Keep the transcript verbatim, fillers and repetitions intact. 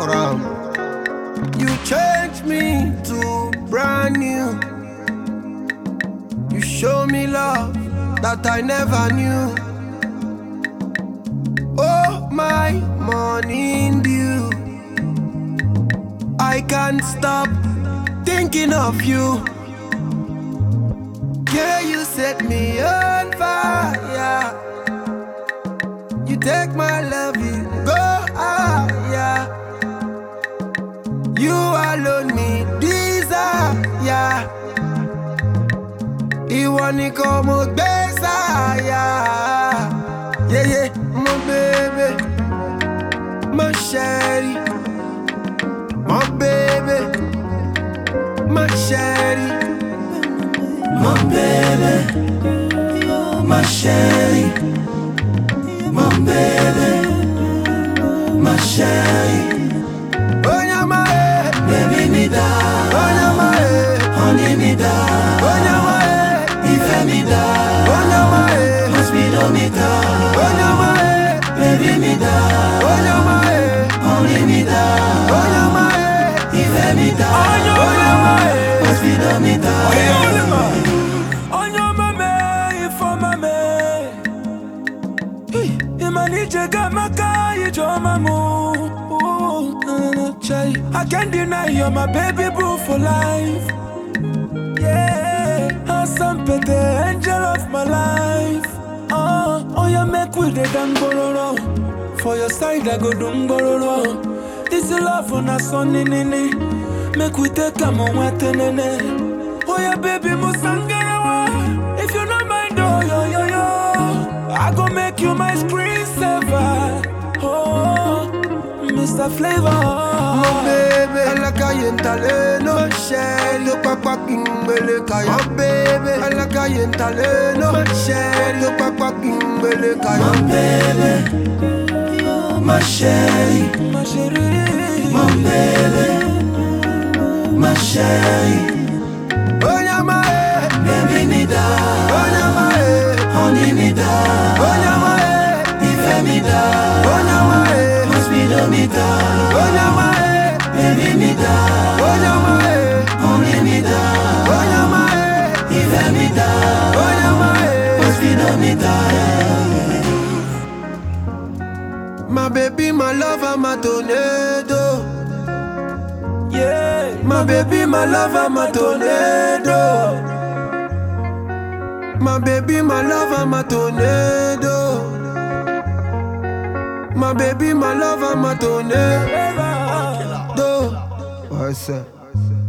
Haram. You changed me to brand new. You show me love that I never knew. Oh, my morning dew, I can't stop thinking of you. Yeah, you set me on fire. You take my love, you go higher. You alone me desire. Ìwọ nìkan mo gbé sáyà. Yeah, yeah, my baby, my sherry, my baby, my sherry, my baby, my sherry, my baby, my sherry. Oh, yeah, my head, baby, me da. Oh, yeah, my head, honey, me da. Oh, yeah, my head, ife me da. Oh, yeah, my head, hospital me da. Oh, yeah, my head, baby, me da. Oh, yeah, my head, honey, me da. Oh, yeah, my head, ife me da. Oh, yeah, my head, hospital me da. Oh, yeah, my head, ifo mame. Imanije gamaka ijomamu. I can't deny you're my baby boo for life. Yeah, Hassan Pete, angel of my life. Oh, oh, you make with the dangbororo. For your side, I go dungbororo. This is love on a sunny nini. Make we take a moment, nene. Oh, yeah, baby, musangarawa. If you don't mind, oh, yo, yo, yo, I go make you my screensaver. Oh, Mister Flavor, my baby, I like I ain't no shell, look papa kimbele kaya. My baby, I like I ain't no shell, look papa kimbele kaya. My baby, my sherry, my sherry, my baby, my sherry. Oh, yeah, my head, baby, me da. Oh, yeah, my head, honey, me da. Oh, yeah, my head, ife me da. Oh, yeah, my head, hospital me da. Oh, yeah, my head, baby, me da. Oh, yeah, my head, honey, me da. Oh, yeah, my head, ife me da. Oh, yeah, my head, hospital me da. My baby, my lover, my tornado. Yeah, my baby, my lover, my tornado. My baby, my lover, my tornado. My baby, my lover, my tornado. What's up?